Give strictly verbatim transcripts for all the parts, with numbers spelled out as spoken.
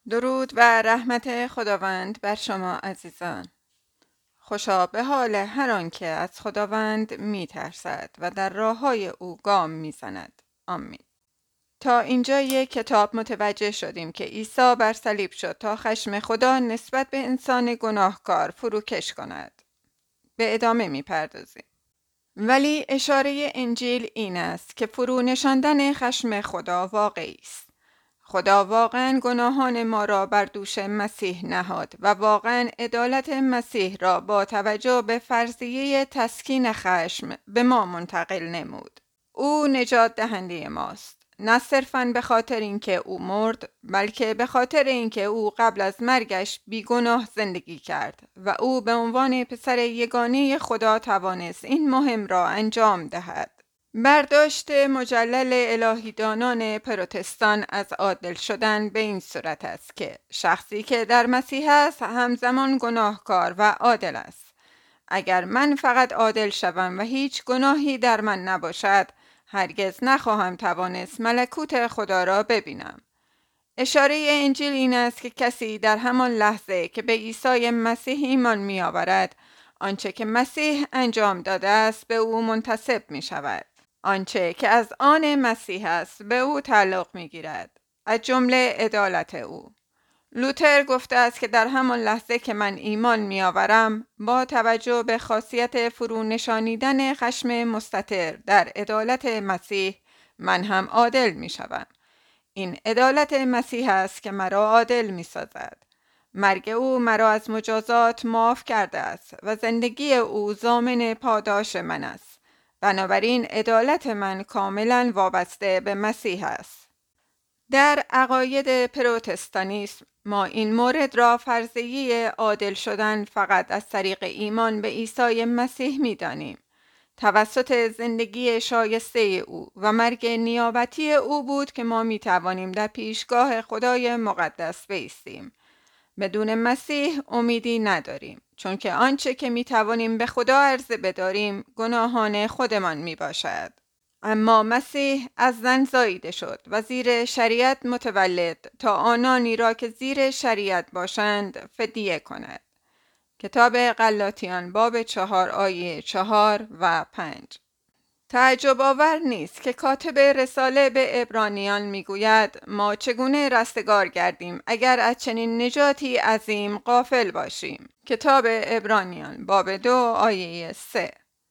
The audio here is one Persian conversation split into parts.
درود و رحمت خداوند بر شما عزیزان. خوشا به حال هر آنکه از خداوند می ترسد و در راههای او گام می زند. آمین. تا اینجای کتاب متوجه شدیم که عیسی بر صلیب شد تا خشم خدا نسبت به انسان گناهکار فروکش کند. به ادامه می پردازیم. ولی اشاره انجیل این است که فرو نشاندن خشم خدا واقعی است. خدا واقعا گناهان ما را بر دوش مسیح نهاد و واقعا عدالت مسیح را با توجه به فرضیه تسکین خشم به ما منتقل نمود. او نجات دهنده ماست، نه صرفاً به خاطر اینکه او مرد، بلکه به خاطر اینکه او قبل از مرگش بیگناه زندگی کرد و او به عنوان پسر یگانه خدا توانست این مهم را انجام دهد. برداشت مجلل الهیدانان پروتستان از عادل شدن به این صورت است که شخصی که در مسیح است همزمان گناهکار و عادل است. اگر من فقط عادل شوم و هیچ گناهی در من نباشد، هرگز نخواهم توانست ملکوت خدا را ببینم. اشاره انجیل این است که کسی در همان لحظه که به عیسی مسیح ایمان می آورد، آنچه که مسیح انجام داده است به او منتسب می شود. آنچه که از آن مسیح است به او تعلق می گیرد، از جمله عدالت او. لوتر گفته است که در همان لحظه که من ایمان می آورم، با توجه به خاصیت فرو نشانیدن خشم مستتر در عدالت مسیح، من هم عادل می شوم. این عدالت مسیح است که مرا عادل می سازد. مرگ او مرا از مجازات معاف کرده است و زندگی او ضامن پاداش من است. بنابراین عدالت من کاملا وابسته به مسیح است. در عقاید پروتستانیسم ما این مورد را فرضیه عادل شدن فقط از طریق ایمان به عیسی مسیح می دانیم. توسط زندگی شایسته او و مرگ نیابتی او بود که ما می توانیم در پیشگاه خدای مقدس بایستیم. بدون مسیح امیدی نداریم، چون که آنچه که می توانیم به خدا عرضه بداریم گناهان خودمان می باشد. اما مسیح از زن زاییده شد و زیر شریعت متولد تا آنانی را که زیر شریعت باشند فدیه کند. کتاب غلاطیان باب چهار آیه چهار و پنج. تعجب آور نیست که کاتب رساله به عبرانیان میگوید ما چگونه رستگار گردیم اگر از چنین نجاتی عظیم غافل باشیم. کتاب عبرانیان باب دو آیه سه.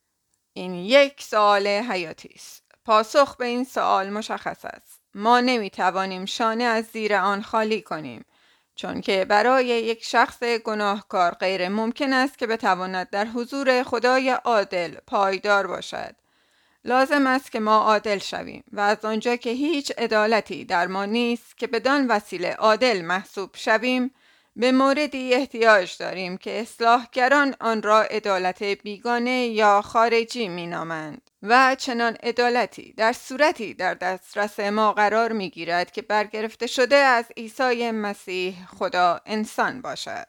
این یک سوال حیاتی است. پاسخ به این سوال مشخص است. ما نمیتوانیم شانه از زیر آن خالی کنیم، چون که برای یک شخص گناهکار غیر ممکن است که بتواند در حضور خدای عادل پایدار باشد. لازم است که ما عادل شویم و از آنجا که هیچ عدالتی در ما نیست که بدان وسیله عادل محسوب شویم، به موردی احتیاج داریم که اصلاحگران آن را عدالت بیگانه یا خارجی می نامند و چنان عدالتی در صورتی در دسترس ما قرار می گیرد که برگرفته شده از عیسی مسیح خدا انسان باشد.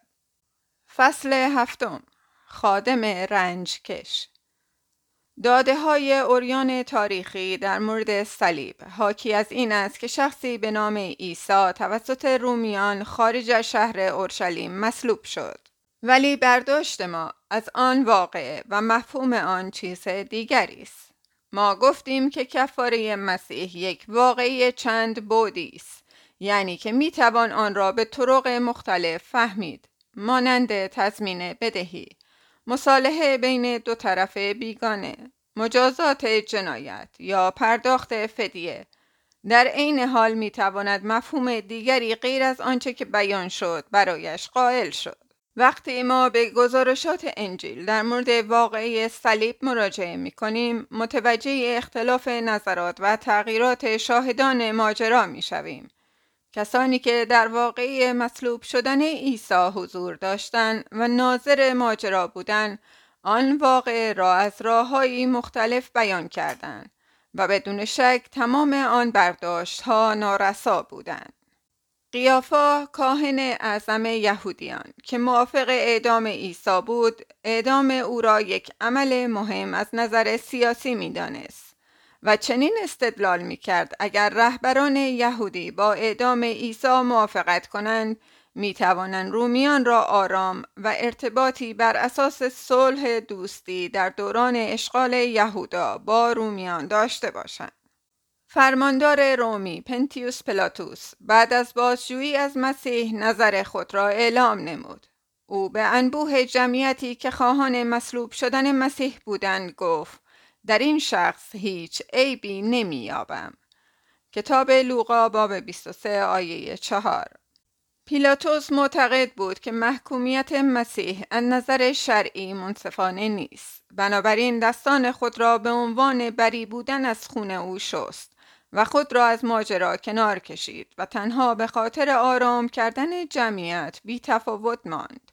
فصل هفتم، خادم رنج کش. داده های عریان تاریخی در مورد صلیب حاکی از این است که شخصی به نام عیسی توسط رومیان خارج از شهر اورشلیم مصلوب شد. ولی برداشت ما از آن واقعه و مفهوم آن چیز دیگری است. ما گفتیم که کفاره مسیح یک واقعه چند بعدی است، یعنی که می توان آن را به طرق مختلف فهمید، مانند تضمین بدهی، مصالحه بین دو طرف بیگانه، مجازات جنایت یا پرداخت فدیه. در عین حال می تواند مفهوم دیگری غیر از آنچه که بیان شد برایش قائل شد. وقتی ما به گزارشات انجیل در مورد واقعه صلیب مراجعه می کنیم، متوجه اختلاف نظرات و تغییرات شاهدان ماجرا می شویم. کسانی که در واقعه مصلوب شدن عیسی حضور داشتند و ناظر ماجرا بودند، آن واقعه را از راه‌های مختلف بیان کردند و بدون شک تمام آن برداشت‌ها نارسا بودند. قیافا کاهن اعظم یهودیان که موافق اعدام عیسی بود، اعدام او را یک عمل مهم از نظر سیاسی می‌دانست و چنین استدلال می کرد اگر رهبران یهودی با اعدام عیسی موافقت کنند می توانند رومیان را آرام و ارتباطی بر اساس صلح دوستی در دوران اشغال یهودا با رومیان داشته باشند. فرماندار رومی پنتیوس پلاتوس بعد از بازجویی از مسیح نظر خود را اعلام نمود. او به انبوه جمعیتی که خواهان مصلوب شدن مسیح بودند گفت: در این شخص هیچ عیبی نمی‌یابم. کتاب لوقا باب بیست و سه آیه چهار. پیلاتوس معتقد بود که محکومیت مسیح از نظر شرعی منصفانه نیست. بنابراین دستان خود را به عنوان بری بودن از خون او شست و خود را از ماجرا کنار کشید و تنها به خاطر آرام کردن جمعیت بی تفاوت ماند.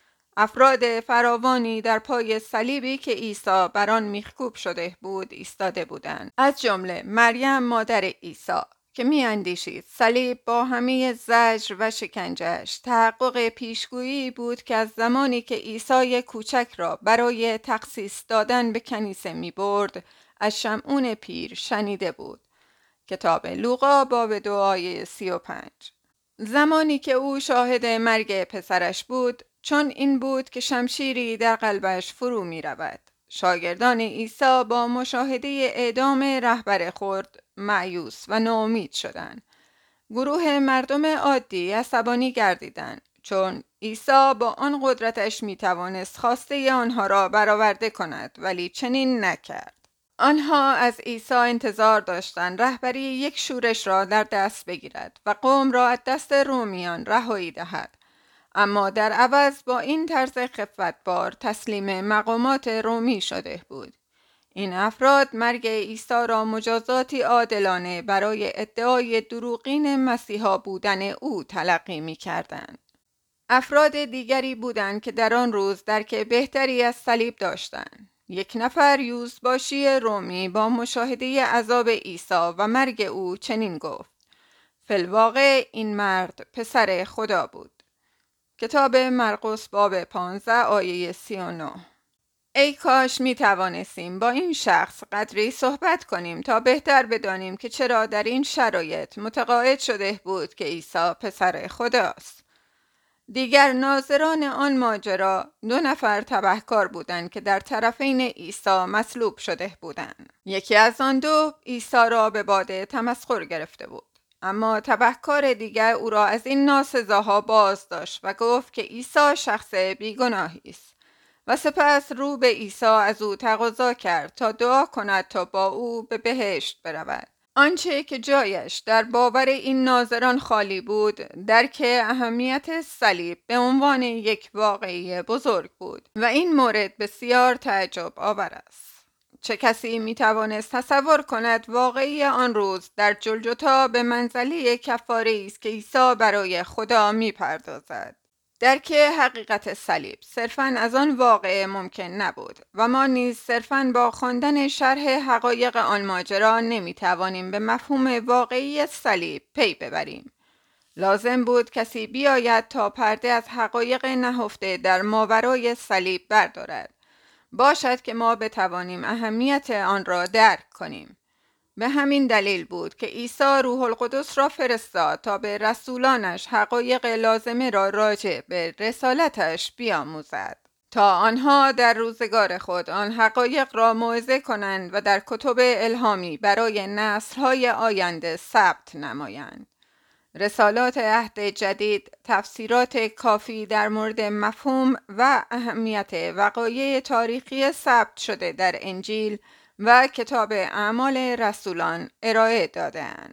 افراد فراوانی در پای صلیبی که عیسی بر آن میخکوب شده بود ایستاده بودند، از جمله مریم مادر عیسی که میاندیشید صلیب با همه زجر و شکنجه‌اش تحقق پیشگویی بود که از زمانی که عیسی کوچک را برای تخصیص دادن به کنیسه میبرد از شمعون پیر شنیده بود. کتاب لوقا باب دو آیه سی و پنج. زمانی که او شاهد مرگ پسرش بود، چون این بود که شمشیری در قلبش فرو می رود. شاگردان عیسی با مشاهده اعدام رهبر خود مایوس و ناامید شدند. گروه مردم عادی عصبانی گردیدند، چون عیسی با آن قدرتش می توانست خواسته آنها را برآورده کند، ولی چنین نکرد. آنها از عیسی انتظار داشتند رهبری یک شورش را در دست بگیرد و قوم را از دست رومیان رهایی دهد. اما در عوض با این طرز خفتبار تسلیم مقامات رومی شده بود. این افراد مرگ عیسی را مجازاتی عادلانه برای ادعای دروغین مسیحا بودن او تلقی می کردند. افراد دیگری بودند که در آن روز درک بهتری از صلیب داشتند. یک نفر یوزباشی رومی با مشاهده عذاب عیسی و مرگ او چنین گفت: فی الواقع این مرد پسر خدا بود. کتاب مرقس باب پانزده آیه سی و نه. ای کاش می توانستیم با این شخص قدری صحبت کنیم تا بهتر بدانیم که چرا در این شرایط متقاعد شده بود که عیسی پسر خداست. دیگر ناظران آن ماجرا دو نفر تبهکار بودند که در طرفین عیسی مصلوب شده بودند. یکی از آن دو عیسی را به باد تمسخر گرفته بود، اما تبهکار دیگر او را از این ناسزاها باز داشت و گفت که عیسی شخص بیگناهی است و سپس رو به عیسی از او تقاضا کرد تا دعا کند تا با او به بهشت برود. آنچه که جایش در باور این ناظران خالی بود درک اهمیت صلیب به عنوان یک واقعه بزرگ بود و این مورد بسیار تعجب آور است. چه کسی می توانست تصور کند واقعی آن روز در جلجتا به منزله کفاره است که عیسی برای خدا می پردازد. درک حقیقت صلیب صرفاً از آن واقعه ممکن نبود و ما نیز صرفاً با خواندن شرح حقایق آن ماجرا نمی توانیم به مفهوم واقعی صلیب پی ببریم. لازم بود کسی بیاید تا پرده از حقایق نهفته در ماورای صلیب بردارد، باشد که ما بتوانیم اهمیت آن را درک کنیم. به همین دلیل بود که عیسی روح القدس را فرستاد تا به رسولانش حقایق لازمه را راجع به رسالتش بیاموزد، تا آنها در روزگار خود آن حقایق را موعظه کنند و در کتب الهامی برای نسل‌های آینده ثبت نمایند. رسالات عهد جدید تفسیرات کافی در مورد مفهوم و اهمیت وقایع تاریخی ثبت شده در انجیل و کتاب اعمال رسولان ارائه داده‌اند.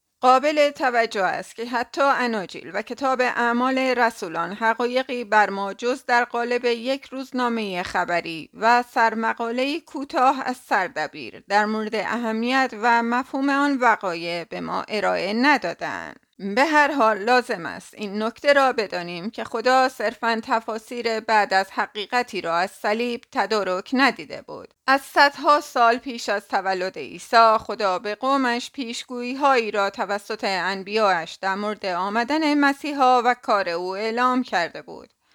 قابل توجه است که حتی اناجیل و کتاب اعمال رسولان حقایقی بر ما جز در قالب یک روزنامه خبری و سرمقاله‌ای کوتاه از سردبیر در مورد اهمیت و مفهوم آن وقایع به ما ارائه ندادند. به هر حال لازم است این نکته را بدانیم که خدا صرفاً تفاسیر بعد از حقیقتی را از صلیب تدارک ندیده بود. از صدها سال پیش از تولد عیسی خدا به قومش پیشگویی هایی را توسط انبیاءش در مورد آمدن مسیحا و کار او اعلام کرده بود.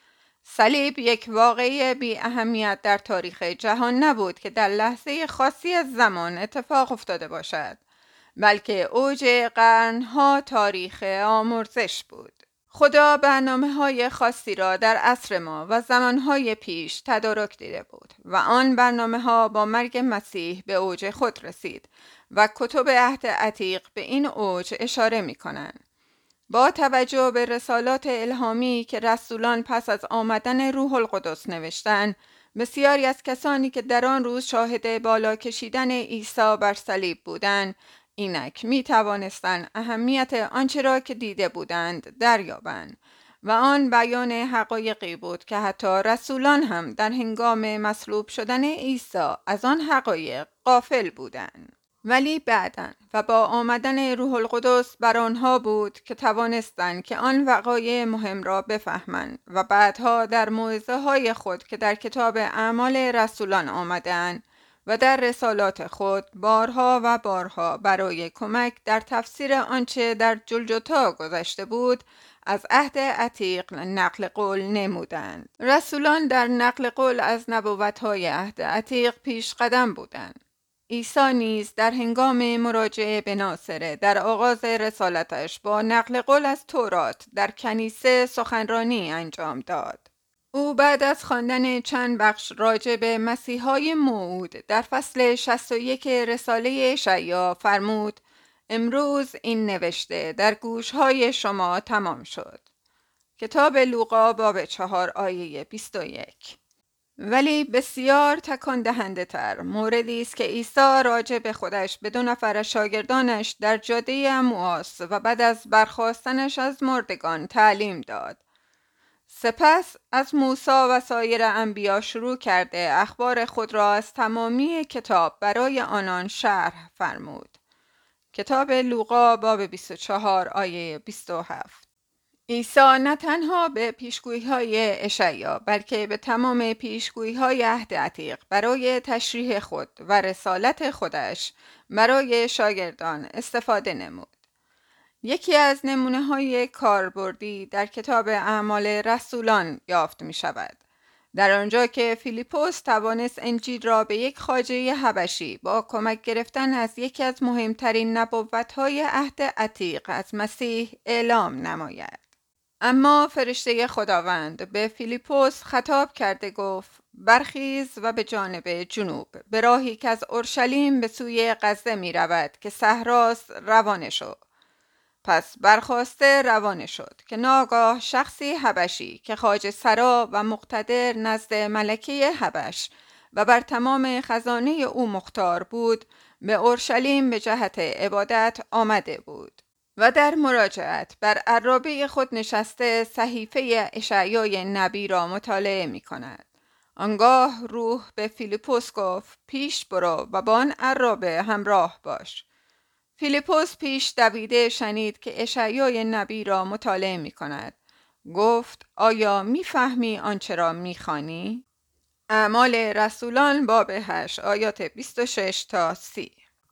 صلیب یک واقعه بی اهمیت در تاریخ جهان نبود که در لحظه خاصی از زمان اتفاق افتاده باشد، بلکه اوج قرنها تاریخ آمرزش بود. خدا برنامه‌های خاصی را در عصر ما و زمانهای پیش تدارک دیده بود و آن برنامه‌ها با مرگ مسیح به اوج خود رسید و کتب عهد عتیق به این اوج اشاره می‌کنند. با توجه به رسالات الهامی که رسولان پس از آمدن روح القدس نوشتند، بسیاری از کسانی که در آن روز شاهد بالا کشیدن عیسی بر صلیب بودند، اینک می توانستند اهمیت آنچه را که دیده بودند دریابند و آن بیان حقایقی بود که حتی رسولان هم در هنگام مصلوب شدن عیسی از آن حقایق غافل بودند. ولی بعداً و با آمدن روح القدس بر آنها بود که توانستند که آن وقایع مهم را بفهمند و بعدها در موعظه های خود که در کتاب اعمال رسولان آمدند و در رسالات خود بارها و بارها برای کمک در تفسیر آنچه در جلجتا گذشته بود از عهد عتیق نقل قول نمودند. رسولان در نقل قول از نبوت‌های عهد عتیق پیش قدم بودند. عیسی نیز در هنگام مراجعه به ناصره در آغاز رسالتش با نقل قول از تورات در کنیسه سخنرانی انجام داد. او بعد از خواندن چند بخش راجع به مسیحای موعود در فصل شصت و یک رساله اشعیا فرمود: امروز این نوشته در گوشهای شما تمام شد. کتاب لوقا باب چهار آیه بیست و یک. ولی بسیار تکان دهنده تر موردی است که عیسی راجع به خودش به دو نفر شاگردانش در جاده امواس و بعد از برخاستنش از مردگان تعلیم داد. سپس از موسی و سایر انبیا شروع کرده اخبار خود را از تمامی کتاب برای آنان شرح فرمود. کتاب لوقا باب بیست و چهار آیه بیست و هفت. عیسی نه تنها به پیشگویی‌های اشعیا بلکه به تمام پیشگویی‌های عهد عتیق برای تشریح خود و رسالت خودش برای شاگردان استفاده نمود. یکی از نمونه‌های کاربردی در کتاب اعمال رسولان یافت می‌شود. در آنجا که فیلیپوس توانست انجیل را به یک خواجه حبشی با کمک گرفتن از یکی از مهمترین نبوت‌های عهد عتیق از مسیح اعلام نماید. اما فرشته خداوند به فیلیپوس خطاب کرده گفت: برخیز و به جانب جنوب به راهی که از اورشلیم به سوی غزه می رود که صحراست روانه شو. پس برخاسته روانه شد که ناگاه شخصی حبشی که خواجه سرا و مقتدر نزد ملکه حبش و بر تمام خزانه او مختار بود به اورشلیم به جهت عبادت آمده بود و در مراجعت بر عرابه خود نشسته صحیفه اشعیای نبی را مطالعه می کند. آنگاه روح به فیلیپوس گفت: پیش برو و با آن عرابه همراه باش. فیلیپوس پیش دویده شنید که اشعیای نبی را مطالعه می کند. گفت: آیا می فهمی آنچه را می خوانی؟ اعمال رسولان باب هشت آیات بیست و شش تا سی.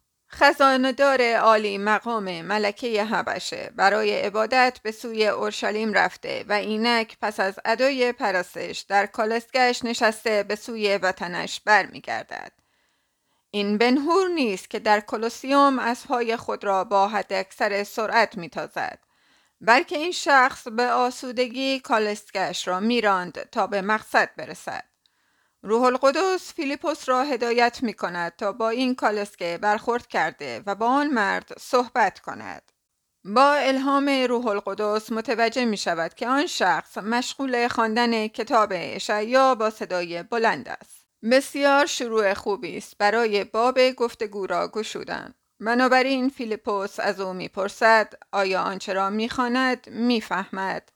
خزانه‌دار عالی مقام ملکه حبشه برای عبادت به سوی اورشلیم رفته و اینک پس از ادای پرستش در کالسکه‌اش نشسته به سوی وطنش برمیگردد. این بنهور نیست که در کلوسیوم اسب‌های خود را با حداکثر سرعت می‌تازد، بلکه این شخص به آسودگی کالسکه‌اش را می‌راند تا به مقصد برسد. روح القدس فیلیپوس را هدایت می کند تا با این کالسکه برخورد کرده و با آن مرد صحبت کند. با الهام روح القدس متوجه می شود که آن شخص مشغول خواندن کتاب اشعیا با صدای بلند است. بسیار شروع خوبی است برای باب گفتگو را گشودن. بنابراین فیلیپوس از او می پرسد: آیا آنچه را می خواند می فهمد؟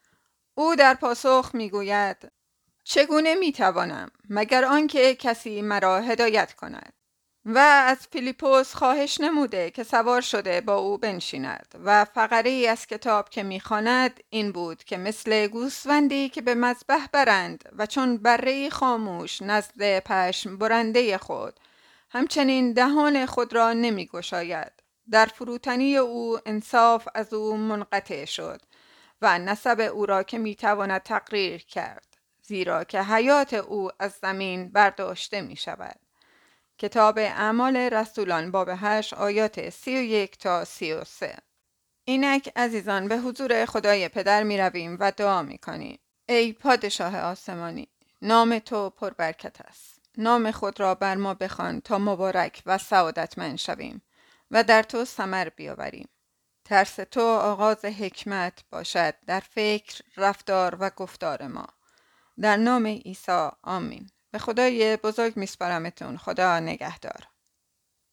او در پاسخ می گوید: چگونه می توانم مگر آنکه کسی مرا هدایت کند؟ و از فیلیپوس خواهش نموده که سوار شده با او بنشیند و فقره ای از کتاب که می خواند این بود که مثل گوسفندی که به مذبح برند و چون بره خاموش نزد پشم برنده خود همچنین دهان خود را نمی گشاید. در فروتنی او انصاف از او منقطع شد و نسب او را که می تواند تقریر کرد. زیرا که حیات او از زمین برداشته می شود. کتاب اعمال رسولان باب هشت آیات سی و یک تا سی و سه. اینک عزیزان به حضور خدای پدر می رویم و دعا می کنیم. ای پادشاه آسمانی، نام تو پربرکت است. نام خود را بر ما بخوان تا مبارک و سعادتمند شویم و در تو ثمر بیاوریم. ترس تو آغاز حکمت باشد در فکر، رفتار و گفتار ما. در نام عیسی آمین. به خدای بزرگ میسپارمتون. خدا نگهدار.